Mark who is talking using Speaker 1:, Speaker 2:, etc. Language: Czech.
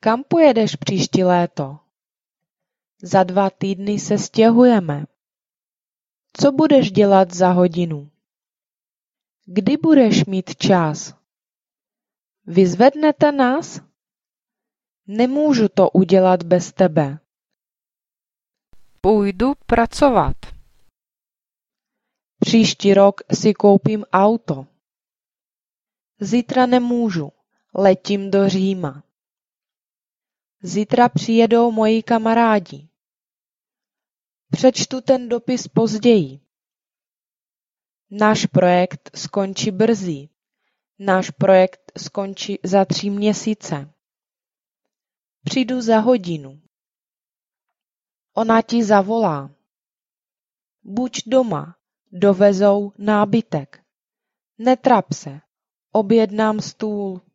Speaker 1: Kam pojedeš příští léto? Za 2 týdny se stěhujeme. Co budeš dělat za hodinu? Kdy budeš mít čas? Vyzvednete nás? Nemůžu to udělat bez tebe.
Speaker 2: Půjdu pracovat.
Speaker 1: Příští rok si koupím auto. Zítra nemůžu, letím do Říma. Zítra přijedou moji kamarádi. Přečtu ten dopis později. Náš projekt skončí brzy. Náš projekt skončí za 3 měsíce. Přijdu za hodinu. Ona ti zavolá. Buď doma, dovezou nábytek. Netrap se, objednám stůl.